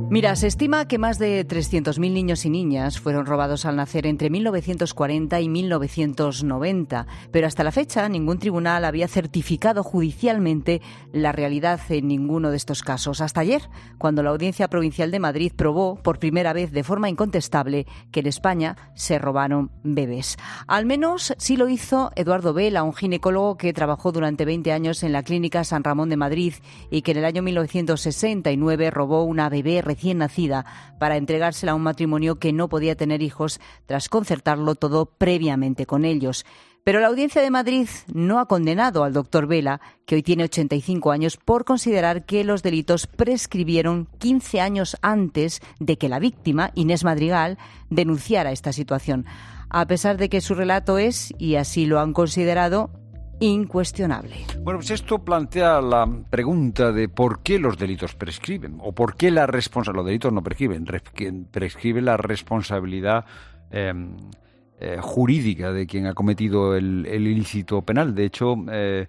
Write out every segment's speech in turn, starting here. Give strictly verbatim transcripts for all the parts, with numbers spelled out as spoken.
Mira, se estima que más de trescientos mil niños y niñas fueron robados al nacer entre mil novecientos cuarenta y mil novecientos noventa, pero hasta la fecha ningún tribunal había certificado judicialmente la realidad en ninguno de estos casos. Hasta ayer, cuando la Audiencia Provincial de Madrid probó por primera vez de forma incontestable que en España se robaron bebés. Al menos sí lo hizo Eduardo Vela, un ginecólogo que trabajó durante veinte años en la Clínica San Ramón de Madrid y que en el año mil novecientos sesenta y nueve robó una bebé recién recién nacida para entregársela a un matrimonio que no podía tener hijos tras concertarlo todo previamente con ellos. Pero la Audiencia de Madrid no ha condenado al doctor Vela, que hoy tiene ochenta y cinco años, por considerar que los delitos prescribieron quince años antes de que la víctima, Inés Madrigal, denunciara esta situación. A pesar de que su relato es, y así lo han considerado, incuestionable. Bueno, pues esto plantea la pregunta de por qué los delitos prescriben o por qué la responsabilidad, los delitos no prescriben, prescribe la responsabilidad eh, eh, jurídica de quien ha cometido el, el ilícito penal. De hecho, eh,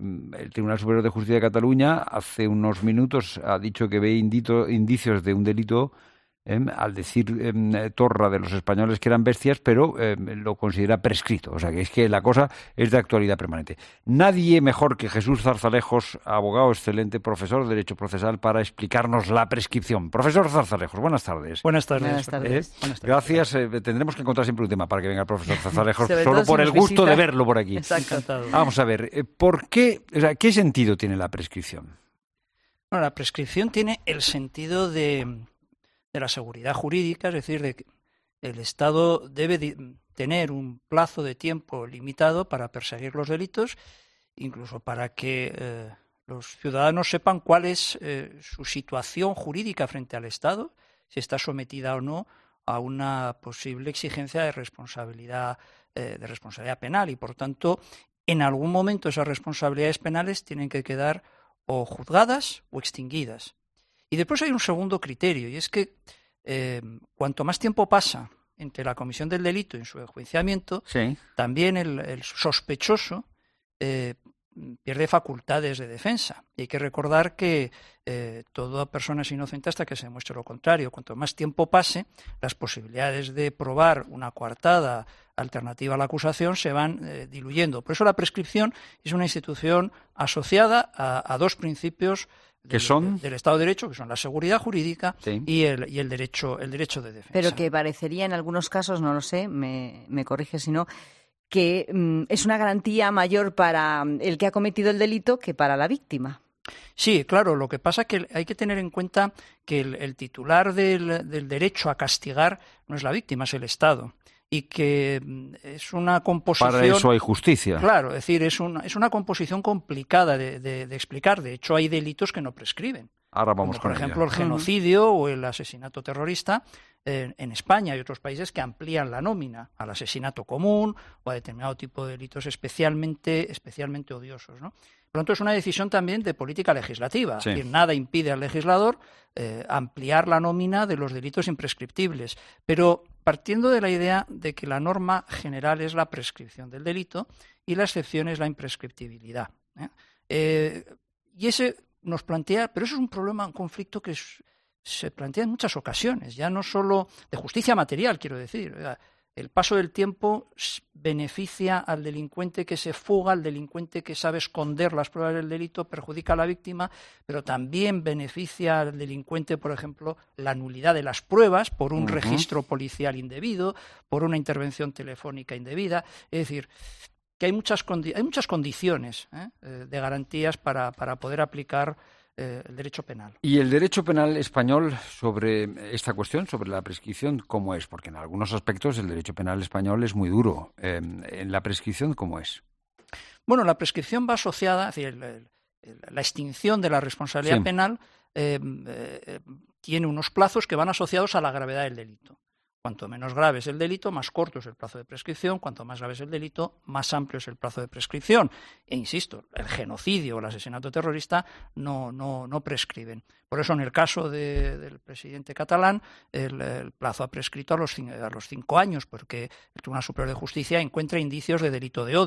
el Tribunal Superior de Justicia de Cataluña hace unos minutos ha dicho que ve indito, indicios de un delito Eh, al decir eh, Torra de los españoles que eran bestias, pero eh, lo considera prescrito. O sea, que es que la cosa es de actualidad permanente. Nadie mejor que Jesús Zarzalejos, abogado excelente, profesor de Derecho Procesal, para explicarnos la prescripción. Profesor Zarzalejos, buenas tardes. Buenas tardes. Buenas tardes. ¿Eh? Buenas tardes. Gracias. Eh, tendremos que encontrar siempre un tema para que venga el profesor Zarzalejos, Sobre solo todo por si el nos gusto visita. de verlo por aquí. Exacto. Vamos a ver, eh, ¿por qué, o sea, qué sentido tiene la prescripción? Bueno, la prescripción tiene el sentido de... de la seguridad jurídica, es decir, de que el Estado debe de tener un plazo de tiempo limitado para perseguir los delitos, incluso para que eh, los ciudadanos sepan cuál es eh, su situación jurídica frente al Estado, si está sometida o no a una posible exigencia de responsabilidad, eh, de responsabilidad penal, y por tanto, en algún momento esas responsabilidades penales tienen que quedar o juzgadas o extinguidas. Y después hay un segundo criterio, y es que eh, cuanto más tiempo pasa entre la comisión del delito y su enjuiciamiento, Sí. también el, el sospechoso eh, pierde facultades de defensa. Y hay que recordar que eh, toda persona es inocente hasta que se demuestre lo contrario. Cuanto más tiempo pase, las posibilidades de probar una coartada alternativa a la acusación se van eh, diluyendo. Por eso la prescripción es una institución asociada a, a dos principios ¿Qué son? del Estado de Derecho, que son la seguridad jurídica Sí. y, el, y el, derecho, el derecho de defensa. Pero que parecería en algunos casos, no lo sé, me, me corrige si no, que mm, es una garantía mayor para el que ha cometido el delito que para la víctima. Sí, claro, lo que pasa es que hay que tener en cuenta que el, el titular del, del derecho a castigar no es la víctima, es el Estado. Y que es una composición... Para eso hay justicia. Claro, es decir, es una, es una composición complicada de, de, de explicar. De hecho, hay delitos que no prescriben. Ahora vamos Como, con por ejemplo, ello. el genocidio uh-huh. o el asesinato terrorista. Eh, en España y otros países que amplían la nómina al asesinato común o a determinado tipo de delitos especialmente, especialmente odiosos, ¿no? Por lo tanto, es una decisión también de política legislativa. Sí. Es decir, nada impide al legislador eh, ampliar la nómina de los delitos imprescriptibles. Pero partiendo de la idea de que la norma general es la prescripción del delito y la excepción es la imprescriptibilidad. ¿eh? Eh, y ese nos plantea, pero eso es un problema, un conflicto que es, se plantea en muchas ocasiones, ya no solo de justicia material, quiero decir. El paso del tiempo beneficia al delincuente que se fuga, al delincuente que sabe esconder las pruebas del delito, perjudica a la víctima, pero también beneficia al delincuente, por ejemplo, la nulidad de las pruebas por un uh-huh. registro policial indebido, por una intervención telefónica indebida. Es decir, que hay muchas, condi- hay muchas condiciones ¿eh? de garantías para, para poder aplicar eh, el derecho penal. ¿Y el derecho penal español sobre esta cuestión, sobre la prescripción, cómo es? Porque en algunos aspectos el derecho penal español es muy duro. Eh, ¿En la prescripción cómo es? Bueno, la prescripción va asociada, es decir, el, el, el, la extinción de la responsabilidad sí. penal eh, eh, tiene unos plazos que van asociados a la gravedad del delito. Cuanto menos grave es el delito, más corto es el plazo de prescripción. Cuanto más grave es el delito, más amplio es el plazo de prescripción. E insisto, el genocidio o el asesinato terrorista no, no, no prescriben. Por eso, en el caso de, del presidente catalán, el, el plazo ha prescrito a los, a los cinco años, porque el Tribunal Superior de Justicia encuentra indicios de delito de odio.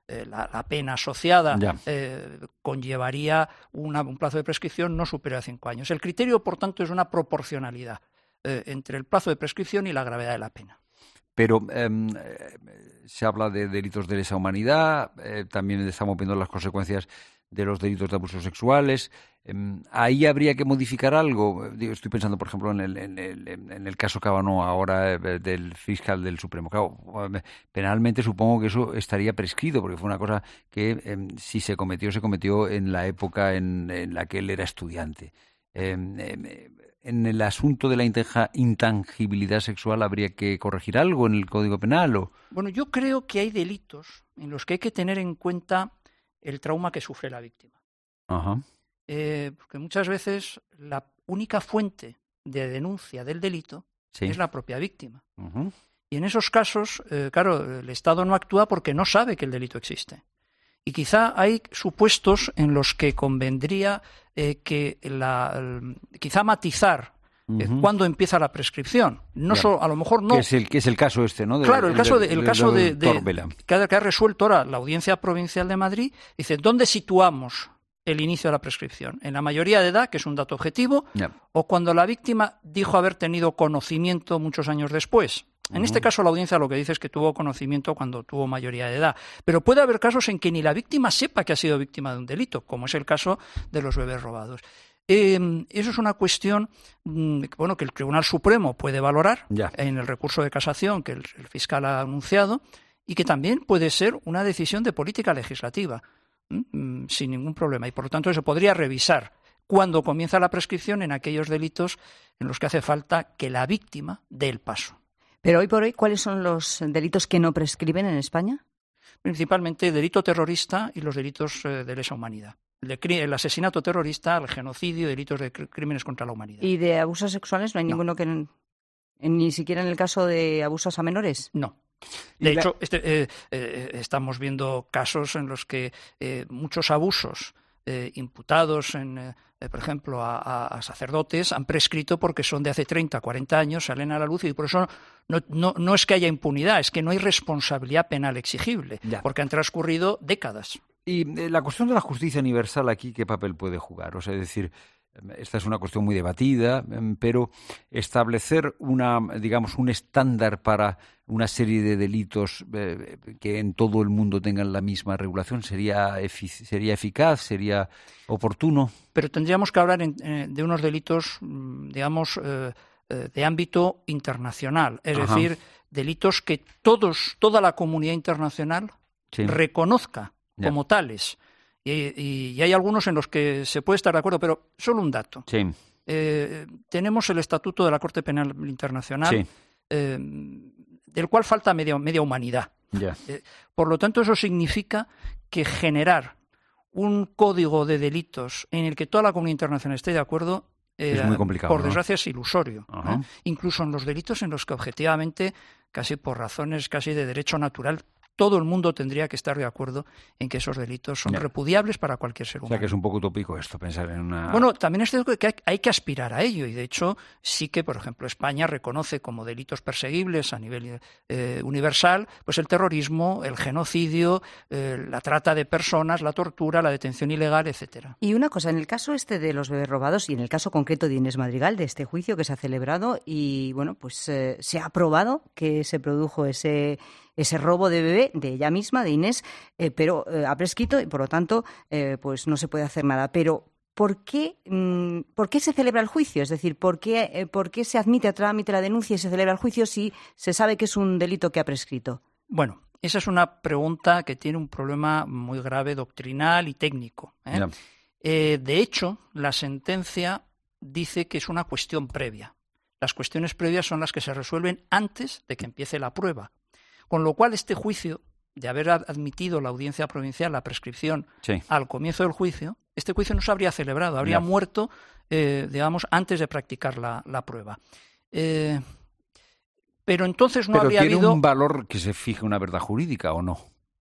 eh, la, la pena asociada eh, conllevaría una, un plazo de prescripción no superior a cinco años. El criterio, por tanto, es una proporcionalidad eh, entre el plazo de prescripción y la gravedad de la pena. Pero eh, se habla de delitos de lesa humanidad, eh, también estamos viendo las consecuencias de los delitos de abusos sexuales. Eh, ahí habría que modificar algo. Estoy pensando, por ejemplo, en el, en el, en el caso Cabanó ahora eh, del fiscal del Supremo. Claro, penalmente supongo que eso estaría prescrito, porque fue una cosa que eh, si se cometió, se cometió en la época en, en la que él era estudiante. Eh, eh, en el asunto de la intangibilidad sexual, ¿habría que corregir algo en el Código Penal? ¿O? Bueno, yo creo que hay delitos en los que hay que tener en cuenta el trauma que sufre la víctima. Ajá. Eh, porque muchas veces la única fuente de denuncia del delito sí. es la propia víctima. Uh-huh. Y en esos casos, eh, claro, el Estado no actúa porque no sabe que el delito existe. Y quizá hay supuestos en los que convendría eh, que la, quizá matizar eh, uh-huh. cuándo empieza la prescripción. No solo, a lo mejor no. Que es el, que es el caso este, ¿no? De, claro, el caso de, el de, caso de, de, de, de que, ha, que ha resuelto ahora la Audiencia Provincial de Madrid. Dice, ¿dónde situamos el inicio de la prescripción? ¿En la mayoría de edad, que es un dato objetivo, yeah. o cuando la víctima dijo haber tenido conocimiento muchos años después? En uh-huh. este caso, la audiencia lo que dice es que tuvo conocimiento cuando tuvo mayoría de edad. Pero puede haber casos en que ni la víctima sepa que ha sido víctima de un delito, como es el caso de los bebés robados. Eh, eso es una cuestión mmm, bueno, que el Tribunal Supremo puede valorar yeah. en el recurso de casación que el, el fiscal ha anunciado y que también puede ser una decisión de política legislativa, mmm, sin ningún problema. Y por lo tanto se podría revisar cuando comienza la prescripción en aquellos delitos en los que hace falta que la víctima dé el paso. Pero hoy por hoy, ¿cuáles son los delitos que no prescriben en España? Principalmente el delito terrorista y los delitos eh, de lesa humanidad. El, de, el asesinato terrorista, el genocidio, delitos de crímenes contra la humanidad. ¿Y de abusos sexuales no hay no. ninguno que... En, ni siquiera en el caso de abusos a menores? No. De la... hecho, este, eh, eh, estamos viendo casos en los que eh, muchos abusos eh, imputados, en, eh, por ejemplo, a, a, a sacerdotes han prescrito porque son de hace treinta, cuarenta años, salen a la luz y por eso no, no, no es que haya impunidad, es que no hay responsabilidad penal exigible, ya. porque han transcurrido décadas. Y eh, la cuestión de la justicia universal aquí, ¿qué papel puede jugar? O sea, es decir, esta es una cuestión muy debatida, pero establecer una, digamos, un estándar para una serie de delitos eh, que en todo el mundo tengan la misma regulación sería efic- sería eficaz, sería oportuno. Pero tendríamos que hablar en, eh, de unos delitos, digamos, eh, eh, de ámbito internacional, es Ajá. decir, delitos que todos, toda la comunidad internacional sí. reconozca ya. como tales. Y, y, y hay algunos en los que se puede estar de acuerdo, pero solo un dato. Sí. Eh, tenemos el Estatuto de la Corte Penal Internacional, sí. eh, del cual falta media, media humanidad. Yeah. Eh, por lo tanto, eso significa que generar un código de delitos en el que toda la comunidad internacional esté de acuerdo, eh, es muy complicado, por ¿no? desgracia, es ilusorio. Uh-huh. ¿eh? Incluso en los delitos en los que objetivamente, casi por razones casi de derecho natural, todo el mundo tendría que estar de acuerdo en que esos delitos son yeah. repudiables para cualquier ser humano. O sea, que es un poco utópico esto, pensar en una... Bueno, también es cierto que hay, hay que aspirar a ello, y de hecho sí que, por ejemplo, España reconoce como delitos perseguibles a nivel eh, universal pues el terrorismo, el genocidio, eh, la trata de personas, la tortura, la detención ilegal, etcétera. Y una cosa, en el caso este de los bebés robados y en el caso concreto de Inés Madrigal, de este juicio que se ha celebrado y, bueno, pues eh, se ha probado que se produjo ese... ese robo de bebé de ella misma, de Inés, eh, pero eh, ha prescrito y por lo tanto eh, pues no se puede hacer nada. Pero ¿por qué, mmm, ¿por qué se celebra el juicio? Es decir, ¿por qué, eh, ¿por qué se admite a trámite la denuncia y se celebra el juicio si se sabe que es un delito que ha prescrito? Bueno, esa es una pregunta que tiene un problema muy grave doctrinal y técnico. ¿eh? Yeah. Eh, de hecho, la sentencia dice que es una cuestión previa. Las cuestiones previas son las que se resuelven antes de que empiece la prueba. Con lo cual, este juicio, de haber admitido la audiencia provincial la prescripción sí. al comienzo del juicio, este juicio no se habría celebrado, habría yeah. muerto, eh, digamos, antes de practicar la, la prueba. Eh, pero entonces no pero habría ¿tiene habido... un valor que se fije una verdad jurídica o no?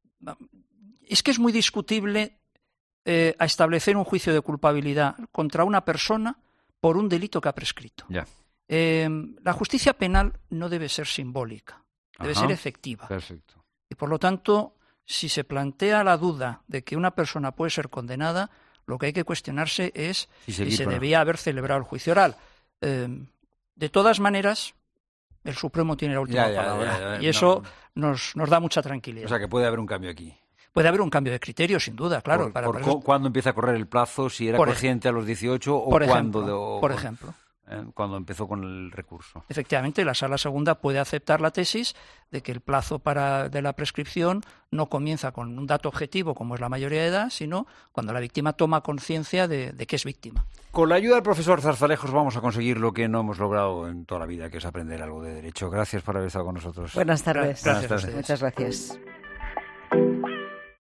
Es que es muy discutible eh, a establecer un juicio de culpabilidad contra una persona por un delito que ha prescrito. Yeah. Eh, la justicia penal no debe ser simbólica. Debe Ajá, ser efectiva. Perfecto. Y por lo tanto, si se plantea la duda de que una persona puede ser condenada, lo que hay que cuestionarse es si se debía haber celebrado el juicio oral. Eh, de todas maneras, el Supremo tiene la última ya, ya, palabra ya, ya, y eso no. nos, nos da mucha tranquilidad. O sea, que puede haber un cambio aquí. Puede haber un cambio de criterio, sin duda, claro. Por, para, por para cu- ¿Cuándo empieza a correr el plazo? ¿Si era consciente a los dieciocho o por cuándo? Ejemplo, de, o, por ejemplo. Eh, cuando empezó con el recurso. Efectivamente, la Sala Segunda puede aceptar la tesis de que el plazo para, de la prescripción no comienza con un dato objetivo, como es la mayoría de edad, sino cuando la víctima toma conciencia de, de que es víctima. Con la ayuda del profesor Zarzalejos vamos a conseguir lo que no hemos logrado en toda la vida, que es aprender algo de derecho. Gracias por haber estado con nosotros. Buenas tardes. Gracias. Buenas tardes. Muchas gracias.